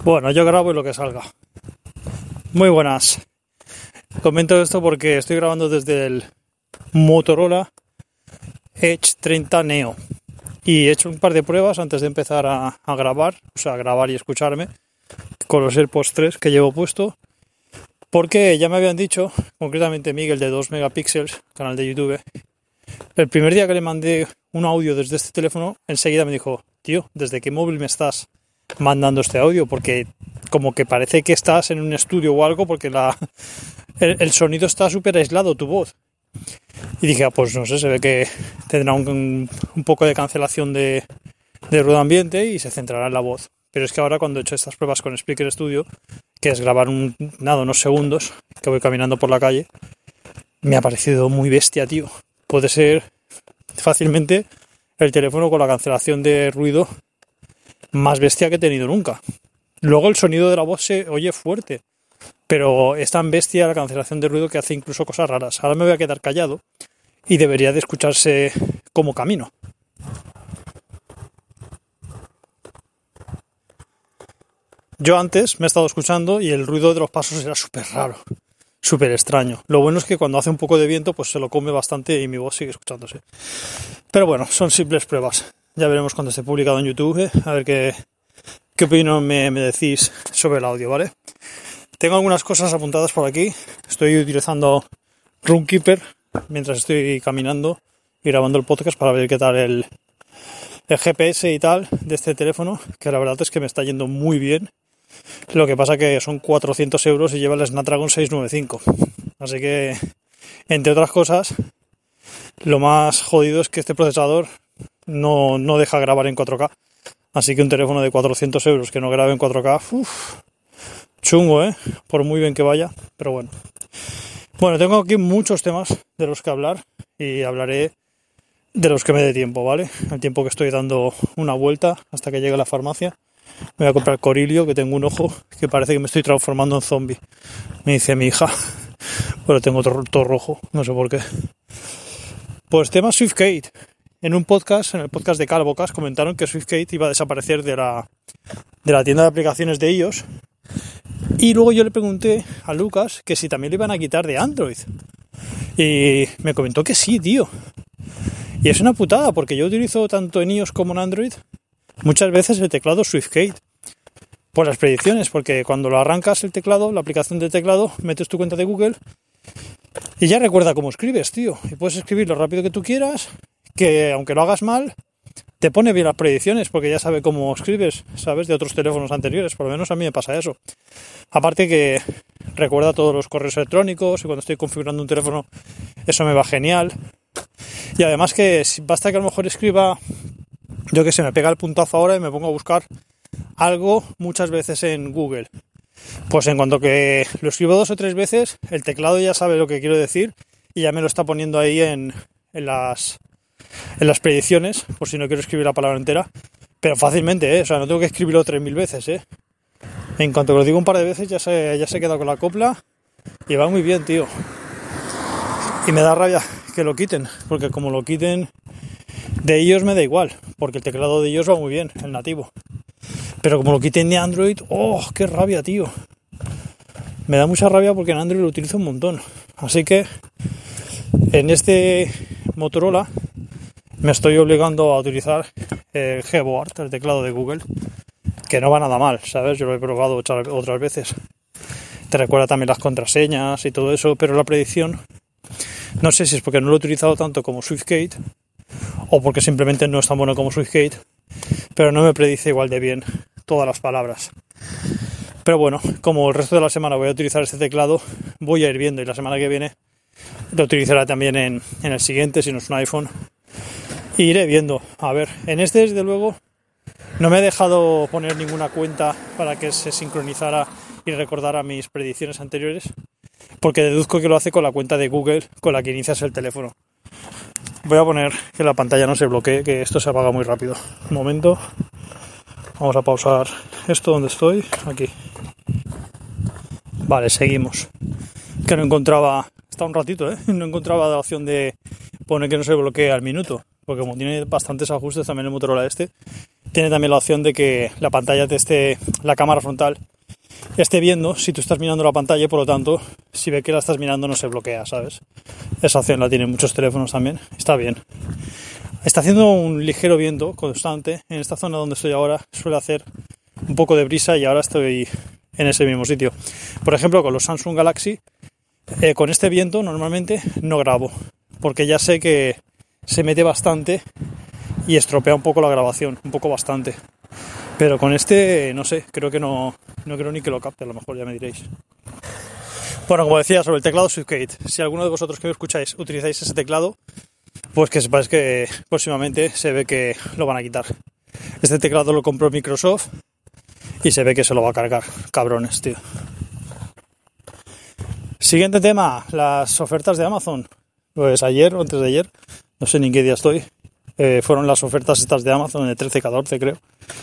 Bueno, yo grabo y lo que salga. Muy buenas. Comento esto porque estoy grabando desde el Motorola Edge 30 Neo y he hecho un par de pruebas antes de empezar a grabar, o sea, grabar y escucharme con los AirPods 3 que llevo puesto, porque ya me habían dicho, concretamente Miguel de 2 megapíxeles, canal de YouTube, el primer día que le mandé un audio desde este teléfono, enseguida me dijo: tío, ¿desde qué móvil me estás mandando este audio? Porque como que parece que estás en un estudio o algo, porque el sonido está súper aislado, tu voz. Y dije, pues no sé, se ve que tendrá un poco de cancelación de ruido ambiente y se centrará en la voz. Pero es que ahora, cuando he hecho estas pruebas con Spreaker Studio, que es grabar unos segundos que voy caminando por la calle, me ha parecido muy bestia, tío. Puede ser fácilmente el teléfono con la cancelación de ruido más bestia que he tenido nunca. Luego el sonido de la voz se oye fuerte, pero es tan bestia la cancelación de ruido que hace incluso cosas raras. Ahora me voy a quedar callado y debería de escucharse como camino. Yo antes me he estado escuchando y el ruido de los pasos era súper raro, súper extraño. Lo bueno es que cuando hace un poco de viento pues se lo come bastante y mi voz sigue escuchándose. Pero bueno, son simples pruebas. Ya veremos cuando esté publicado en YouTube, a ver qué opinión me decís sobre el audio, ¿vale? Tengo algunas cosas apuntadas por aquí. Estoy utilizando Runkeeper mientras estoy caminando y grabando el podcast para ver qué tal el GPS y tal de este teléfono, que la verdad es que me está yendo muy bien. Lo que pasa que son 400 euros y lleva el Snapdragon 695. Así que, entre otras cosas, lo más jodido es que este procesador no deja grabar en 4K. Así que un teléfono de 400 euros que no grabe en 4K, chungo, por muy bien que vaya, pero bueno. Bueno, tengo aquí muchos temas de los que hablar y hablaré de los que me dé tiempo, ¿vale? El tiempo que estoy dando una vuelta hasta que llegue a la farmacia. Me voy a comprar Corilio, que tengo un ojo que parece que me estoy transformando en zombie. Me dice mi hija, pero tengo todo rojo, no sé por qué. Pues tema SwiftKate. En el podcast de Calvocas, comentaron que SwiftKate iba a desaparecer de la tienda de aplicaciones de iOS. Y luego yo le pregunté a Lucas que si también le iban a quitar de Android. Y me comentó que sí, tío. Y es una putada, porque yo utilizo tanto en iOS como en Android muchas veces el teclado SwiftKate. Por las predicciones, porque cuando lo arrancas el teclado, la aplicación de teclado, metes tu cuenta de Google y ya recuerda cómo escribes, tío. Y puedes escribir lo rápido que tú quieras, que aunque lo hagas mal, te pone bien las predicciones porque ya sabe cómo escribes, ¿sabes? De otros teléfonos anteriores, por lo menos a mí me pasa eso. Aparte que recuerda todos los correos electrónicos y cuando estoy configurando un teléfono eso me va genial. Y además que basta que a lo mejor escriba, yo que sé, me pega el puntazo ahora y me pongo a buscar algo muchas veces en Google. Pues en cuanto que lo escribo 2 o 3 veces, el teclado ya sabe lo que quiero decir y ya me lo está poniendo ahí en las predicciones, por si no quiero escribir la palabra entera, pero fácilmente, o sea, no tengo que escribirlo 3000 veces, En cuanto que lo digo un par de veces ya se queda con la copla y va muy bien, tío. Y me da rabia que lo quiten, porque como lo quiten de iOS me da igual, porque el teclado de iOS va muy bien, el nativo. Pero como lo quiten de Android, ¡oh, qué rabia, tío! Me da mucha rabia porque en Android lo utilizo un montón. Así que en este Motorola me estoy obligando a utilizar el Gboard, el teclado de Google, que no va nada mal, ¿sabes? Yo lo he probado otras veces. Te recuerda también las contraseñas y todo eso, pero la predicción, no sé si es porque no lo he utilizado tanto como SwiftKate o porque simplemente no es tan bueno como SwiftKate, pero no me predice igual de bien todas las palabras. Pero bueno, como el resto de la semana voy a utilizar este teclado, voy a ir viendo y la semana que viene lo utilizaré también en el siguiente, si no es un iPhone. Y iré viendo. A ver, en este desde luego no me he dejado poner ninguna cuenta para que se sincronizara y recordara mis predicciones anteriores, porque deduzco que lo hace con la cuenta de Google con la que inicias el teléfono. Voy a poner que la pantalla no se bloquee, que esto se apaga muy rápido. Un momento. Vamos a pausar esto donde estoy. Aquí. Vale, seguimos. Que no encontraba... Está un ratito, no encontraba la opción de poner que no se bloquee al minuto, porque como tiene bastantes ajustes también el Motorola este, tiene también la opción de que la pantalla la cámara frontal esté viendo si tú estás mirando la pantalla y por lo tanto si ve que la estás mirando no se bloquea, ¿sabes? Esa opción la tienen muchos teléfonos también, está bien. Está haciendo un ligero viento constante en esta zona donde estoy ahora, suele hacer un poco de brisa y ahora estoy en ese mismo sitio. Por ejemplo, con los Samsung Galaxy, con este viento normalmente no grabo, porque ya sé que se mete bastante y estropea un poco la grabación, un poco bastante. Pero con este, no sé, creo que no creo ni que lo capte, a lo mejor ya me diréis. Bueno, como decía, sobre el teclado SwiftKate, si alguno de vosotros que me escucháis utilizáis ese teclado, pues que sepáis que próximamente se ve que lo van a quitar. Este teclado lo compró Microsoft y se ve que se lo va a cargar, cabrones, tío. Siguiente tema, las ofertas de Amazon. Pues ayer o antes de ayer, no sé ni en qué día estoy, fueron las ofertas estas de Amazon, el 13-14 creo.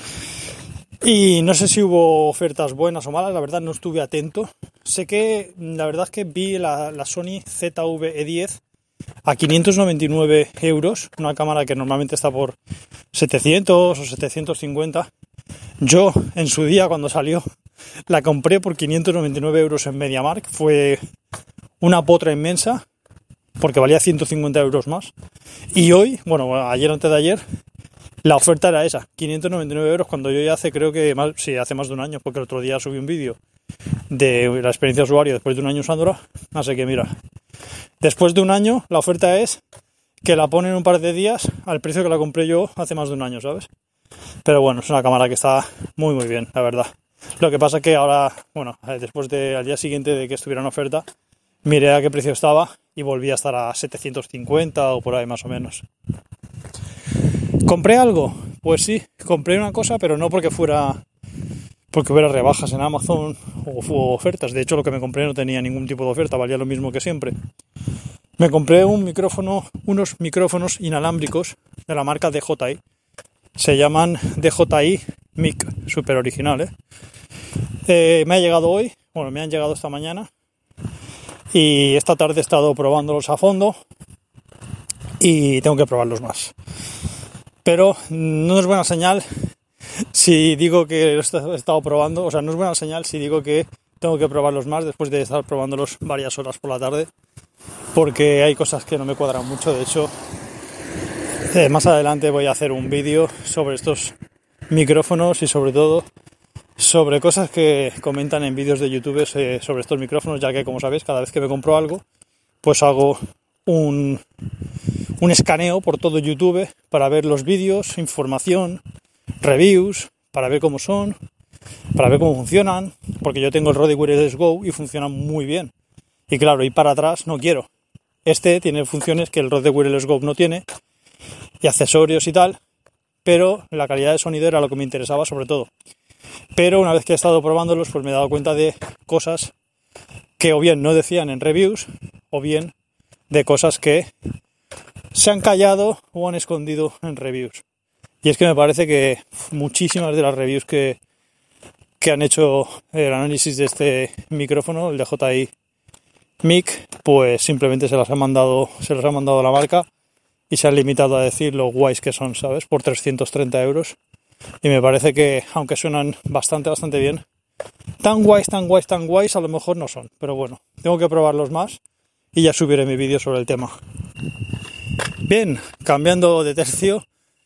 Y no sé si hubo ofertas buenas o malas, la verdad no estuve atento. Sé que, la verdad es que vi la Sony ZV-E10 a 599 euros, una cámara que normalmente está por 700 o 750. Yo, en su día, cuando salió, la compré por 599 euros en MediaMarkt. Fue una potra inmensa, porque valía 150 euros más. Y hoy, bueno, ayer antes de ayer, la oferta era esa, 599 euros, cuando yo ya hace hace más de un año, porque el otro día subí un vídeo de la experiencia de usuario después de un año usándola. Así que mira, después de un año la oferta es que la ponen un par de días al precio que la compré yo hace más de un año, ¿sabes? Pero bueno, es una cámara que está muy muy bien, la verdad. Lo que pasa es que ahora, bueno, después al día siguiente de que estuviera en oferta, miré a qué precio estaba y volví a estar a 750 o por ahí más o menos. ¿Compré algo? Pues sí, compré una cosa, pero no porque hubiera rebajas en Amazon o ofertas. De hecho, lo que me compré no tenía ningún tipo de oferta, valía lo mismo que siempre. Me compré unos micrófonos inalámbricos de la marca DJI. Se llaman DJI Mic, súper original, me ha llegado hoy, bueno, me han llegado esta mañana y esta tarde he estado probándolos a fondo y tengo que probarlos más. Pero no es buena señal si digo que he estado probando, o sea, no es buena señal si digo que tengo que probarlos más después de estar probándolos varias horas por la tarde, porque hay cosas que no me cuadran mucho. De hecho, más adelante voy a hacer un vídeo sobre estos micrófonos y sobre todo sobre cosas que comentan en vídeos de YouTube sobre estos micrófonos, ya que, como sabéis, cada vez que me compro algo, pues hago un escaneo por todo YouTube para ver los vídeos, información, reviews, para ver cómo son, para ver cómo funcionan, porque yo tengo el Rode Wireless Go y funciona muy bien. Y claro, ir para atrás no quiero. Este tiene funciones que el Rode Wireless Go no tiene, y accesorios y tal, pero la calidad de sonido era lo que me interesaba sobre todo. Pero una vez que he estado probándolos, pues me he dado cuenta de cosas que o bien no decían en reviews, o bien de cosas que se han callado o han escondido en reviews. Y es que me parece que muchísimas de las reviews que han hecho el análisis de este micrófono, el DJI Mic, pues simplemente se las ha mandado a la marca y se han limitado a decir lo guays que son, ¿sabes? Por 330 euros. Y me parece que, aunque suenan bastante bien, tan guays, a lo mejor no son. Pero bueno, tengo que probarlos más y ya subiré mi vídeo sobre el tema. Bien, cambiando de tercio,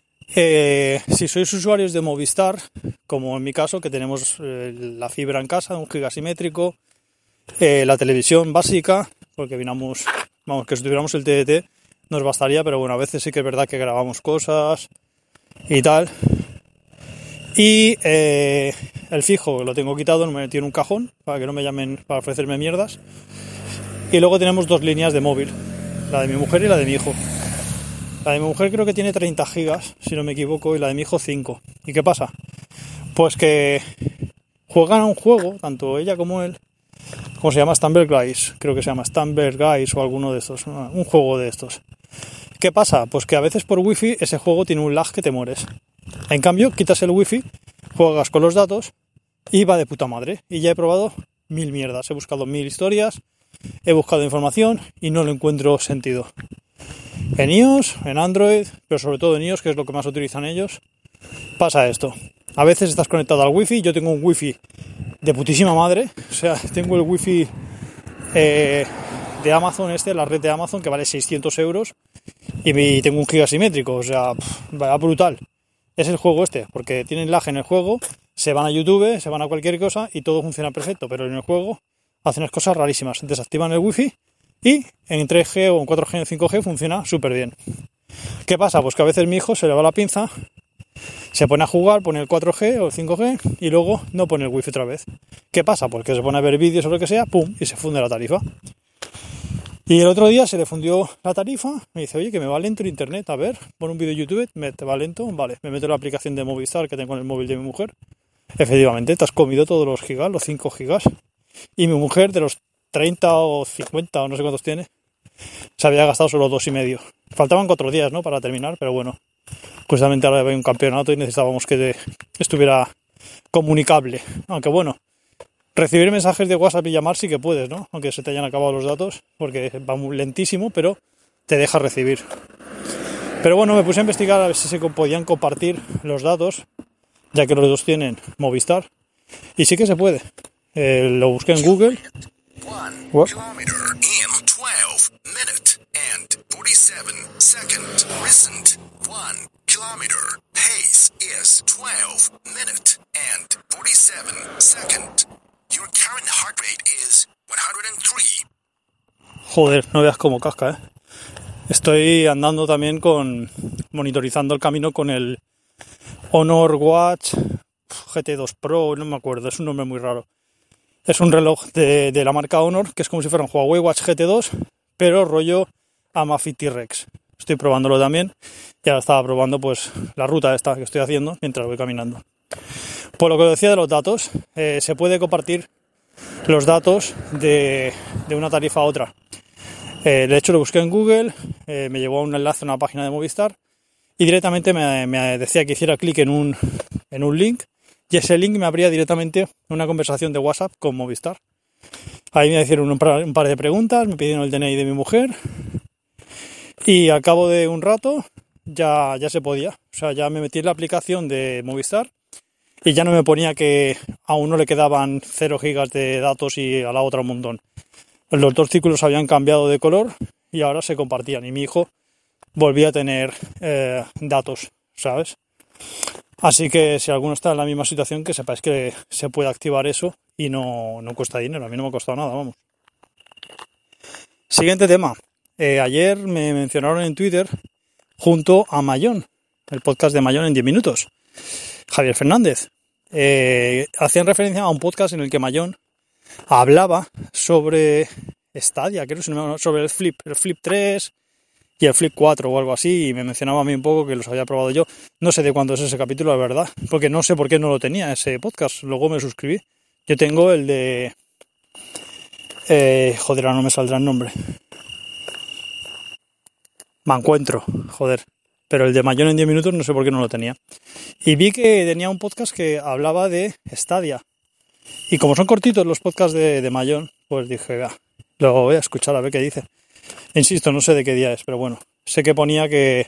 si sois usuarios de Movistar, como en mi caso, que tenemos la fibra en casa, 1 giga simétrico, la televisión básica, porque que si tuviéramos el TDT nos bastaría, pero bueno, a veces sí que es verdad que grabamos cosas y tal. Y el fijo lo tengo quitado, me metí en un cajón para que no me llamen para ofrecerme mierdas. Y luego tenemos 2 líneas de móvil, la de mi mujer y la de mi hijo. La de mi mujer creo que tiene 30 gigas, si no me equivoco, y la de mi hijo 5. ¿Y qué pasa? Pues que juegan a un juego, tanto ella como él, ¿cómo se llama? Stumble Guys, creo que se llama Stumble Guys o alguno de estos, un juego de estos. ¿Qué pasa? Pues que a veces por wifi ese juego tiene un lag que te mueres. En cambio, quitas el wifi, juegas con los datos y va de puta madre. Y ya he probado 1000 mierdas, he buscado 1000 historias, he buscado información y no le encuentro sentido. En iOS, en Android, pero sobre todo en iOS, que es lo que más utilizan ellos, pasa esto. A veces estás conectado al wifi, yo tengo un wifi de putísima madre, o sea, tengo el wifi de Amazon, la red de Amazon, que vale 600 euros, y tengo un giga simétrico, o sea, vaya brutal. Es el juego porque tienen lag en el juego, se van a YouTube, se van a cualquier cosa y todo funciona perfecto, pero en el juego hacen unas cosas rarísimas, desactivan el wifi y en 3G o en 4G o en 5G funciona súper bien. ¿Qué pasa? Pues que a veces mi hijo se le va la pinza, se pone a jugar, pone el 4G o el 5G y luego no pone el wifi otra vez. ¿Qué pasa? Pues que se pone a ver vídeos o lo que sea, pum, y se funde la tarifa. Y el otro día se le fundió la tarifa, me dice, oye, que me va lento el internet, a ver, pon un vídeo de YouTube, te va lento, vale, me meto en la aplicación de Movistar que tengo en el móvil de mi mujer. Efectivamente, te has comido todos los gigas, los 5 gigas, y mi mujer de los 30 o 50 o no sé cuántos tiene, se había gastado solo 2,5. Faltaban 4 días, ¿no?, para terminar, pero bueno, justamente ahora había un campeonato y necesitábamos que estuviera comunicable, aunque bueno, recibir mensajes de WhatsApp y llamar sí que puedes, ¿no? Aunque se te hayan acabado los datos, porque va muy lentísimo, pero te deja recibir. Pero bueno, me puse a investigar a ver si se podían compartir los datos, ya que los dos tienen Movistar, y sí que se puede. Lo busqué en Google. What? Pace is 12 minutes and 47 seconds. Your current heart rate is 103. Joder, no veas cómo casca, ¿eh? Estoy andando también monitorizando el camino con el Honor Watch GT2 Pro, no me acuerdo, es un nombre muy raro. Es un reloj de la marca Honor, que es como si fuera un Huawei Watch GT2, pero rollo Amazfit T-Rex. Estoy probándolo también y ahora estaba probando pues la ruta esta que estoy haciendo mientras voy caminando. Por lo que decía de los datos, se puede compartir los datos de una tarifa a otra. De hecho lo busqué en Google, me llevó a un enlace a una página de Movistar y directamente me decía que hiciera clic en un link y ese link me abría directamente una conversación de WhatsApp con Movistar. Ahí me hicieron un par de preguntas, me pidieron el DNI de mi mujer y al cabo de un rato ya se podía. O sea, ya me metí en la aplicación de Movistar y ya no me ponía que a uno le quedaban 0 gigas de datos y a la otra un montón. Los dos círculos habían cambiado de color y ahora se compartían y mi hijo volvía a tener datos, ¿sabes? Así que si alguno está en la misma situación, que sepáis que se puede activar eso y no cuesta dinero. A mí no me ha costado nada, vamos. Siguiente tema. Ayer me mencionaron en Twitter junto a Mayón, el podcast de Mayón en 10 minutos. Javier Fernández. Hacían referencia a un podcast en el que Mayón hablaba sobre Stadia, creo, sobre el Flip 3 y el Flip 4 o algo así, y me mencionaba a mí un poco que los había probado yo. No sé de cuándo es ese capítulo, la verdad, porque no sé por qué no lo tenía ese podcast. Luego me suscribí. Yo tengo el de... joder, ahora no me saldrá el nombre. Me encuentro, joder. Pero el de Mayón en 10 minutos no sé por qué no lo tenía. Y vi que tenía un podcast que hablaba de Stadia. Y como son cortitos los podcasts de Mayón, pues dije, lo voy a escuchar a ver qué dice. Insisto, no sé de qué día es, pero bueno, sé que ponía que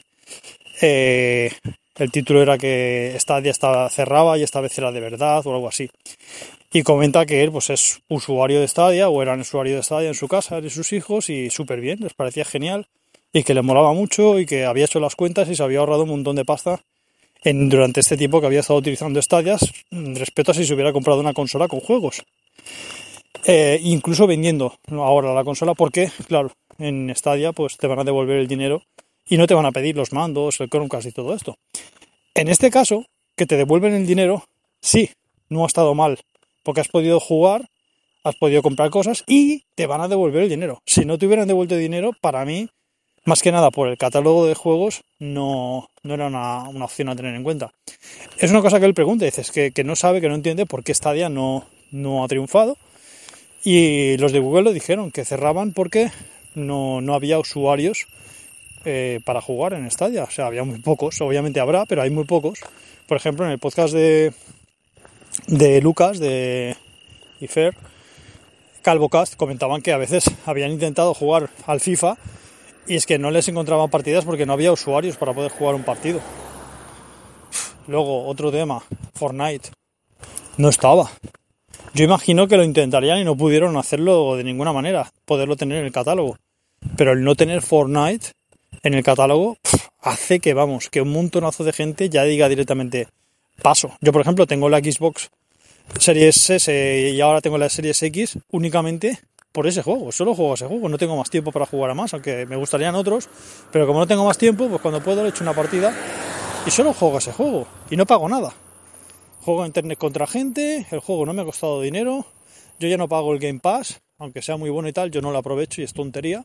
el título era que Stadia cerraba y esta vez era de verdad o algo así. Y comenta que él pues es usuario de Stadia o eran usuario de Stadia en su casa, de sus hijos, y súper bien, les parecía genial y que le molaba mucho y que había hecho las cuentas y se había ahorrado un montón de pasta durante este tiempo que había estado utilizando Stadia respecto a si se hubiera comprado una consola con juegos. Incluso vendiendo ahora la consola porque, claro, en Stadia pues te van a devolver el dinero y no te van a pedir los mandos, el Chromecast y todo esto. En este caso, que te devuelven el dinero, sí, no ha estado mal, porque has podido jugar, has podido comprar cosas y te van a devolver el dinero. Si no te hubieran devuelto el dinero, para mí, más que nada por el catálogo de juegos, no era una opción a tener en cuenta. Es una cosa que él pregunta, dices que no sabe, que no entiende por qué Stadia no ha triunfado. Y los de Google lo dijeron, que cerraban porque no había usuarios para jugar en Stadia. O sea, había muy pocos, obviamente habrá, pero hay muy pocos. Por ejemplo, en el podcast de Lucas, de Ifer, Calvocast, comentaban que a veces habían intentado jugar al FIFA y es que no les encontraban partidas porque no había usuarios para poder jugar un partido. Luego, otro tema, Fortnite. No estaba. Yo imagino que lo intentarían y no pudieron hacerlo de ninguna manera, poderlo tener en el catálogo. Pero el no tener Fortnite en el catálogo hace que, que un montonazo de gente ya diga directamente paso. Yo, por ejemplo, tengo la Xbox Series S y ahora tengo la Series X únicamente por ese juego. Solo juego ese juego, no tengo más tiempo para jugar a más, aunque me gustarían otros, pero como no tengo más tiempo, pues cuando puedo le echo una partida y solo juego ese juego y no pago nada. Juego a internet contra gente, el juego no me ha costado dinero, yo ya no pago el Game Pass, aunque sea muy bueno y tal, yo no lo aprovecho y es tontería.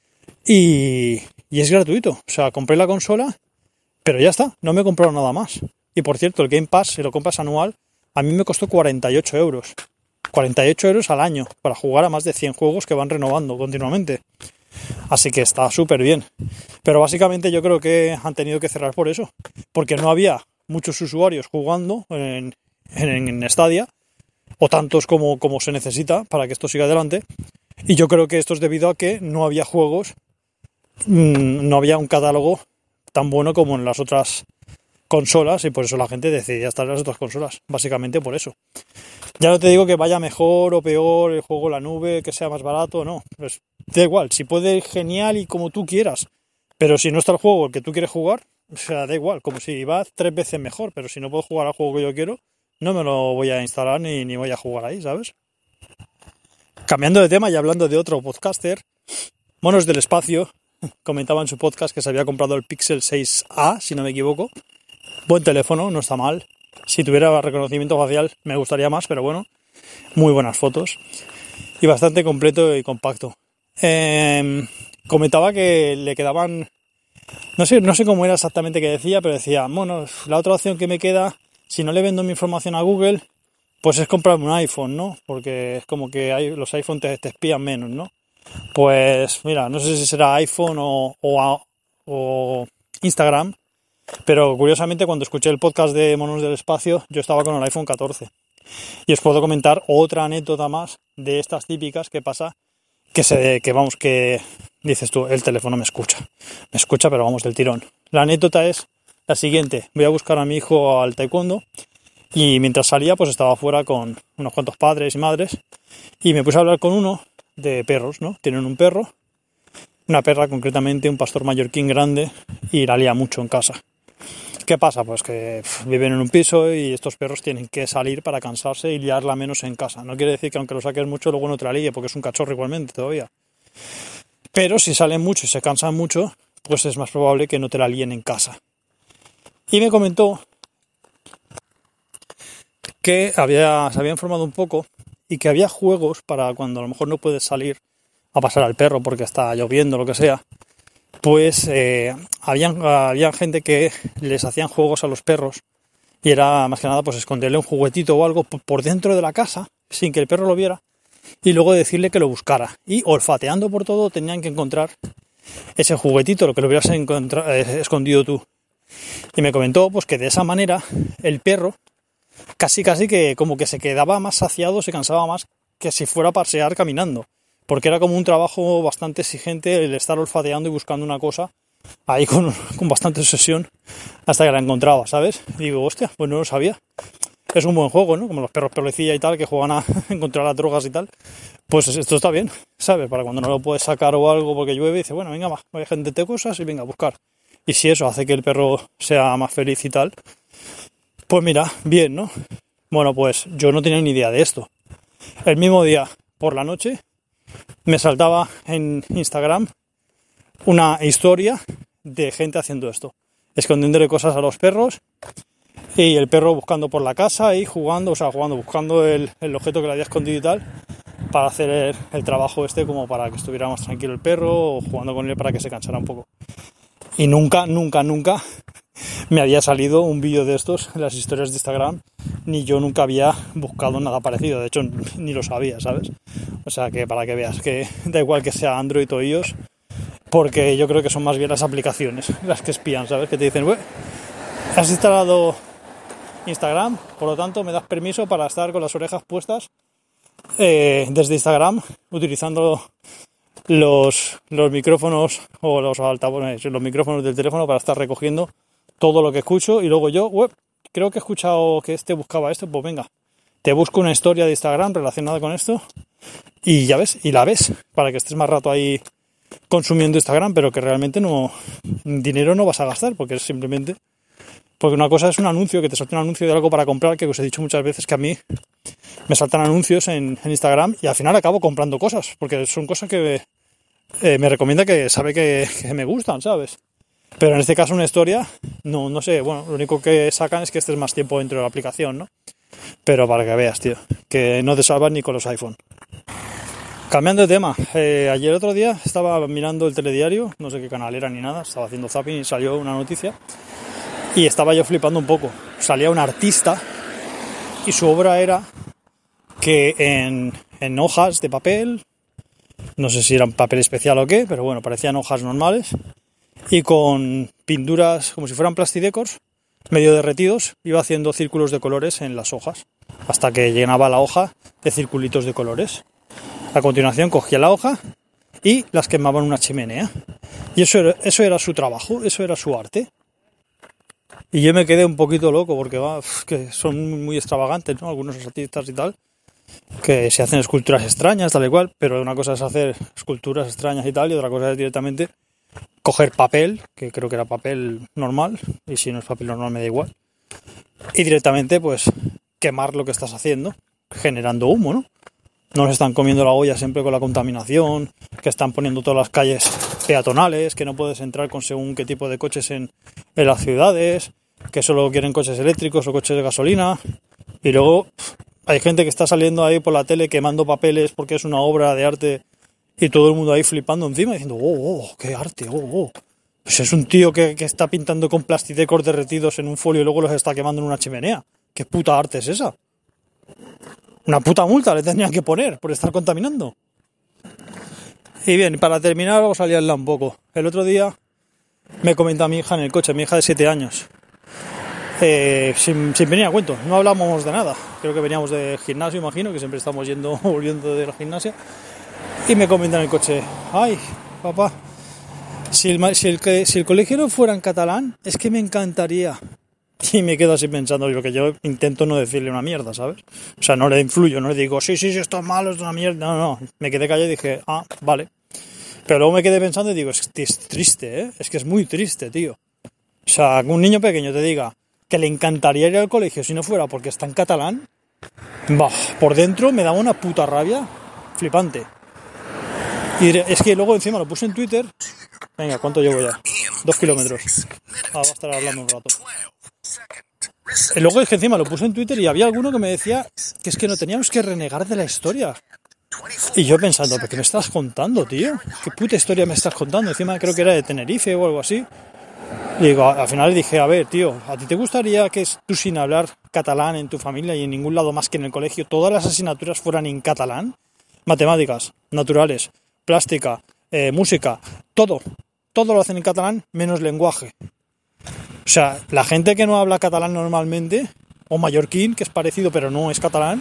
Y es gratuito, o sea, compré la consola, pero ya está, no me he comprado nada más. Y por cierto, el Game Pass, si lo compras anual, a mí me costó 48 euros. 48 euros al año para jugar a más de 100 juegos que van renovando continuamente. Así que está súper bien. Pero básicamente yo creo que han tenido que cerrar por eso, porque no había muchos usuarios jugando en Stadia, o tantos como se necesita para que esto siga adelante. Y yo creo que esto es debido a que no había juegos, no había un catálogo tan bueno como en las otras consolas, y por eso la gente decidía estar en las otras consolas, básicamente por eso. Ya no te digo que vaya mejor o peor el juego en la nube, que sea más barato, no, pues da igual, si puede genial y como tú quieras, pero si no está el juego el que tú quieres jugar, o sea, da igual, como si va 3 veces mejor, pero si no puedo jugar al juego que yo quiero, no me lo voy a instalar ni voy a jugar ahí, ¿sabes? Cambiando de tema y hablando de otro podcaster, Monos del Espacio comentaba en su podcast que se había comprado el Pixel 6a, si no me equivoco. Buen teléfono, no está mal. Si tuviera reconocimiento facial me gustaría más, pero bueno, muy buenas fotos y bastante completo y compacto. Comentaba que le quedaban, no sé cómo era exactamente que decía, pero decía, bueno, la otra opción que me queda, si no le vendo mi información a Google, pues es comprarme un iPhone, ¿no? Porque es como que los iPhone te espían menos, ¿no? Pues mira, no sé si será iPhone o Instagram, pero curiosamente cuando escuché el podcast de Monos del Espacio yo estaba con el iPhone 14 y os puedo comentar otra anécdota más de estas típicas que pasa que dices tú, el teléfono me escucha pero vamos del tirón. La anécdota es la siguiente: voy a buscar a mi hijo al taekwondo y mientras salía pues estaba fuera con unos cuantos padres y madres y me puse a hablar con uno de perros, ¿no? Tienen un perro, una perra concretamente, un pastor mallorquín grande, y la lía mucho en casa. ¿Qué pasa? Pues que viven en un piso y estos perros tienen que salir para cansarse y liarla menos en casa. No quiere decir que aunque lo saques mucho luego no te la líe, porque es un cachorro igualmente todavía. Pero si salen mucho y se cansan mucho, pues es más probable que no te la líen en casa. Y me comentó que se había informado un poco y que había juegos para cuando a lo mejor no puedes salir a pasar al perro porque está lloviendo o lo que sea, pues había gente que les hacían juegos a los perros y era más que nada pues esconderle un juguetito o algo por dentro de la casa sin que el perro lo viera y luego decirle que lo buscara, y olfateando por todo tenían que encontrar ese juguetito, lo que lo hubieras escondido tú. Y me comentó pues que de esa manera el perro casi que como que se quedaba más saciado, se cansaba más que si fuera a pasear caminando, porque era como un trabajo bastante exigente el estar olfateando y buscando una cosa ahí con bastante obsesión hasta que la encontraba, ¿sabes? Y digo, hostia, pues no lo sabía. Es un buen juego, ¿no? Como los perros policía y tal, que juegan a encontrar las drogas y tal. Pues esto está bien, ¿sabes? Para cuando no lo puedes sacar o algo porque llueve, dice, bueno, venga, voy a gente cosas y venga a buscar. Y si eso hace que el perro sea más feliz y tal, pues mira, bien, ¿no? Bueno, pues yo no tenía ni idea de esto. El mismo día, por la noche, me saltaba en Instagram una historia de gente haciendo esto, escondiéndole cosas a los perros y el perro buscando por la casa y buscando el objeto que le había escondido y tal, para hacer el trabajo como para que estuviera más tranquilo el perro, o jugando con él para que se cansara un poco. Y nunca me había salido un vídeo de estos en las historias de Instagram, ni yo nunca había buscado nada parecido, de hecho ni lo sabía, ¿sabes? O sea que para que veas que da igual que sea Android o iOS, porque yo creo que son más bien las aplicaciones las que espían, ¿sabes? Que te dicen, has instalado Instagram, por lo tanto me das permiso para estar con las orejas puestas desde Instagram, utilizando los micrófonos o los altavoces, los micrófonos del teléfono para estar recogiendo todo lo que escucho, y luego yo creo que he escuchado que buscaba esto, pues venga, te busco una historia de Instagram relacionada con esto y ya ves, y la ves, para que estés más rato ahí consumiendo Instagram, pero que realmente dinero no vas a gastar, porque es simplemente... Porque una cosa es un anuncio, que te salta un anuncio de algo para comprar, que os he dicho muchas veces que a mí me saltan anuncios en Instagram y al final acabo comprando cosas, porque son cosas que me recomienda, que sabe que me gustan, ¿sabes? Pero en este caso una historia, no sé, bueno, lo único que sacan es que estés más tiempo dentro de la aplicación, ¿no? Pero para que veas, tío, que no te salvan ni con los iPhone. Cambiando de tema, ayer otro día estaba mirando el telediario, no sé qué canal era ni nada, estaba haciendo zapping y salió una noticia y estaba yo flipando un poco. Salía un artista y su obra era que en hojas de papel, no sé si eran papel especial o qué, pero bueno, parecían hojas normales, y con pinturas como si fueran plastidecors, medio derretidos, iba haciendo círculos de colores en las hojas, hasta que llenaba la hoja de circulitos de colores. A continuación cogía la hoja y las quemaba en una chimenea. Y eso era su trabajo, eso era su arte. Y yo me quedé un poquito loco porque que son muy extravagantes, ¿no? Algunos artistas y tal, que se hacen esculturas extrañas, tal y cual, pero una cosa es hacer esculturas extrañas y tal, y otra cosa es directamente coger papel, que creo que era papel normal, y si no es papel normal me da igual, y directamente pues quemar lo que estás haciendo, generando humo, ¿no? No se están comiendo la olla siempre con la contaminación, que están poniendo todas las calles peatonales, que no puedes entrar con según qué tipo de coches en las ciudades, que solo quieren coches eléctricos o coches de gasolina. Y luego hay gente que está saliendo ahí por la tele quemando papeles porque es una obra de arte y todo el mundo ahí flipando encima diciendo, qué arte, Pues es un tío que está pintando con plastidecors derretidos en un folio y luego los está quemando en una chimenea. ¿Qué puta arte es esa? Una puta multa le tendrían que poner por estar contaminando. Y bien, para terminar vamos a liarla un poco. El otro día me comenta mi hija en el coche, mi hija de 7 años, sin venir a cuento, no hablamos de nada. Creo que veníamos de gimnasio, imagino, que siempre estamos volviendo de la gimnasia. Y me comenta en el coche, ay, papá, si el colegio no fuera en catalán, es que me encantaría. Y me quedo así pensando, lo que yo intento no decirle una mierda, ¿sabes? O sea, no le influyo, no le digo, sí, esto es malo, es una mierda. No, me quedé callado y dije, vale. Pero luego me quedé pensando y digo, es triste, ¿eh? Es que es muy triste, tío. O sea, que un niño pequeño te diga que le encantaría ir al colegio si no fuera porque está en catalán, por dentro me daba una puta rabia flipante. Y es que luego encima lo puse en Twitter. Venga, ¿cuánto llevo ya? 2 kilómetros. Va a estar hablando un rato. Y luego es que encima lo puse en Twitter y había alguno que me decía que es que no teníamos que renegar de la historia. Y yo pensando, ¿pero qué me estás contando, tío? ¿Qué puta historia me estás contando? Encima creo que era de Tenerife o algo así. Y digo, al final dije, a ver, tío, ¿a ti te gustaría que tú sin hablar catalán en tu familia y en ningún lado más que en el colegio todas las asignaturas fueran en catalán? Matemáticas, naturales, plástica, música, todo lo hacen en catalán menos lenguaje. O sea, la gente que no habla catalán normalmente, o mallorquín, que es parecido pero no es catalán,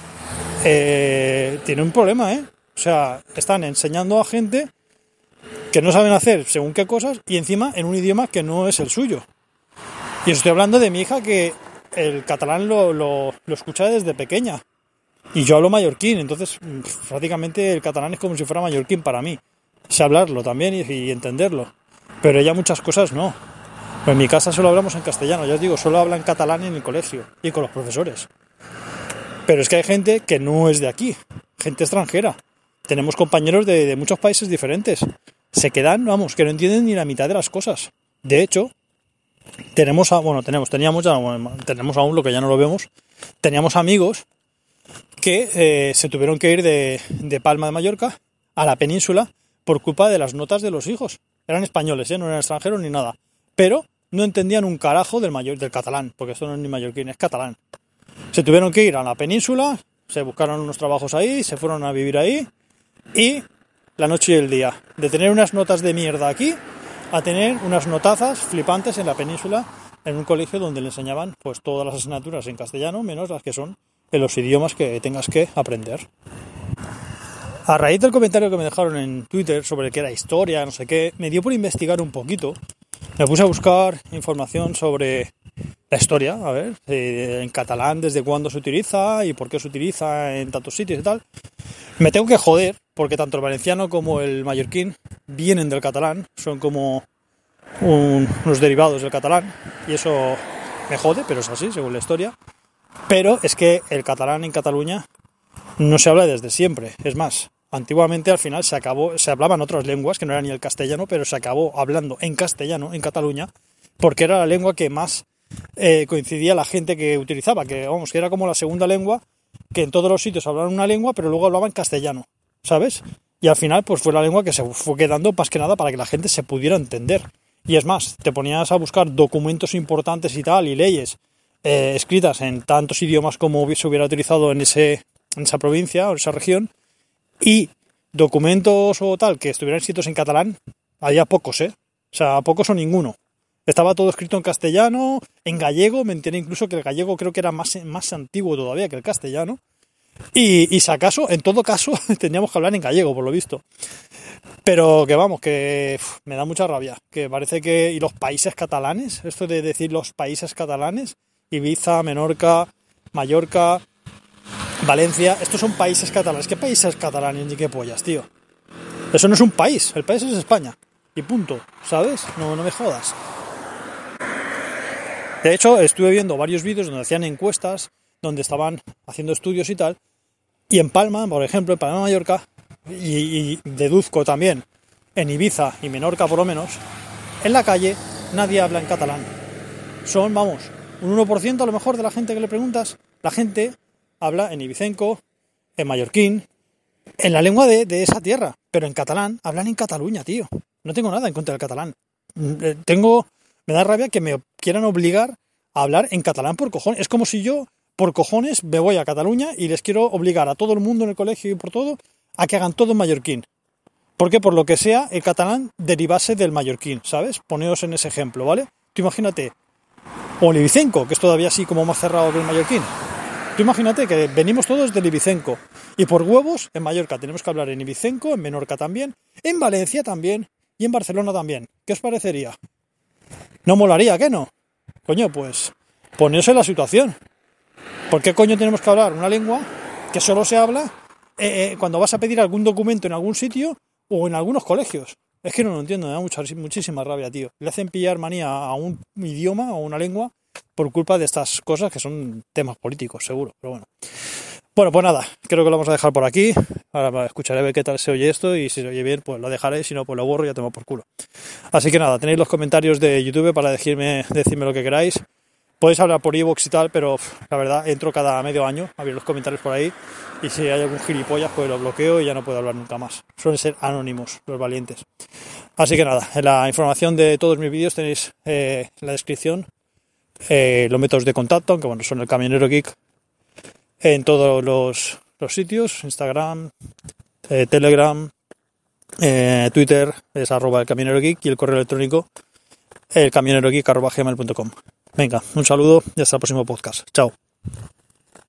tiene un problema, ¿eh? O sea, están enseñando a gente que no saben hacer según qué cosas y encima en un idioma que no es el suyo. Y os estoy hablando de mi hija que el catalán lo escucha desde pequeña. Y yo hablo mallorquín, entonces prácticamente el catalán es como si fuera mallorquín para mí. Sé hablarlo también y entenderlo. Pero ella muchas cosas no. Pues en mi casa solo hablamos en castellano, ya os digo, solo hablan catalán en el colegio y con los profesores. Pero es que hay gente que no es de aquí, gente extranjera. Tenemos compañeros de muchos países diferentes. Se quedan, que no entienden ni la mitad de las cosas. De hecho, teníamos aún, lo que ya no lo vemos, teníamos amigos que se tuvieron que ir de Palma de Mallorca a la península por culpa de las notas de los hijos. Eran españoles, no eran extranjeros ni nada. Pero no entendían un carajo del catalán, porque esto no es ni mallorquín, es catalán. Se tuvieron que ir a la península, se buscaron unos trabajos ahí, se fueron a vivir ahí, y la noche y el día, de tener unas notas de mierda aquí, a tener unas notazas flipantes en la península, en un colegio donde le enseñaban pues todas las asignaturas en castellano, menos las que son en los idiomas que tengas que aprender. A raíz del comentario que me dejaron en Twitter sobre que era historia, no sé qué, me dio por investigar un poquito. Me puse a buscar información sobre la historia, a ver, en catalán desde cuándo se utiliza y por qué se utiliza en tantos sitios y tal. Me tengo que joder, porque tanto el valenciano como el mallorquín vienen del catalán, son como unos derivados del catalán, y eso me jode, pero es así, según la historia. Pero es que el catalán en Cataluña no se habla desde siempre, es más, antiguamente al final se hablaban otras lenguas, que no era ni el castellano, pero se acabó hablando en castellano en Cataluña, porque era la lengua que más coincidía la gente que utilizaba, que vamos, que era como la segunda lengua, que en todos los sitios hablaban una lengua, pero luego hablaban castellano, ¿sabes? Y al final pues fue la lengua que se fue quedando más que nada para que la gente se pudiera entender. Y es más, te ponías a buscar documentos importantes y tal, y leyes escritas en tantos idiomas como se hubiera utilizado en esa provincia o en esa región, y documentos o tal que estuvieran escritos en catalán, había pocos, O sea, pocos o ninguno. Estaba todo escrito en castellano, en gallego, me enteré incluso que el gallego creo que era más antiguo todavía que el castellano. Y si acaso, en todo caso, tendríamos que hablar en gallego, por lo visto. Pero que vamos, que me da mucha rabia. Que parece que... Y los países catalanes, esto de decir los países catalanes, Ibiza, Menorca, Mallorca, Valencia, estos son países catalanes. ¿Qué países catalanes ni qué pollas, tío? Eso no es un país, el país es España. Y punto, ¿sabes? No me jodas. De hecho, estuve viendo varios vídeos donde hacían encuestas, donde estaban haciendo estudios y tal, y en Palma, por ejemplo, en Palma, Mallorca, y deduzco también, en Ibiza y Menorca por lo menos, en la calle nadie habla en catalán. Son, vamos, un 1% a lo mejor de la gente que le preguntas, la gente habla en ibicenco, en mallorquín, en la lengua de esa tierra, pero en catalán, hablan en Cataluña, tío. No tengo nada en contra del catalán. Me da rabia que me quieran obligar a hablar en catalán por cojones. Es como si yo, por cojones, me voy a Cataluña y les quiero obligar a todo el mundo en el colegio y por todo a que hagan todo en mallorquín. Porque por lo que sea, el catalán derivase del mallorquín, ¿sabes? Poneos en ese ejemplo, ¿vale? Tú imagínate, o el ibicenco, que es todavía así como más cerrado que el mallorquín. Tú imagínate que venimos todos del ibicenco y por huevos en Mallorca tenemos que hablar en ibicenco, en Menorca también, en Valencia también y en Barcelona también. ¿Qué os parecería? ¿No molaría, qué no? Coño, pues poneos en la situación. ¿Por qué coño tenemos que hablar una lengua que solo se habla cuando vas a pedir algún documento en algún sitio o en algunos colegios? Es que no lo entiendo, me da muchísima rabia, tío. Le hacen pillar manía a un idioma o una lengua por culpa de estas cosas que son temas políticos, seguro, pero bueno. Bueno, pues nada, creo que lo vamos a dejar por aquí. Ahora escucharé a ver qué tal se oye esto y si se oye bien, pues lo dejaré, si no, pues lo borro y ya tengo por culo. Así que nada, tenéis los comentarios de YouTube para decirme lo que queráis. Podéis hablar por iVoox y tal, pero la verdad entro cada medio año a ver los comentarios por ahí y si hay algún gilipollas pues lo bloqueo y ya no puedo hablar nunca más. Suelen ser anónimos los valientes. Así que nada, en la información de todos mis vídeos tenéis en la descripción los métodos de contacto, aunque bueno, son el Camionero Geek en todos los sitios, Instagram, Telegram, Twitter es @elcamionerogeek y el correo electrónico elcamionerogeek@gmail.com. Venga, un saludo y hasta el próximo podcast. Chao.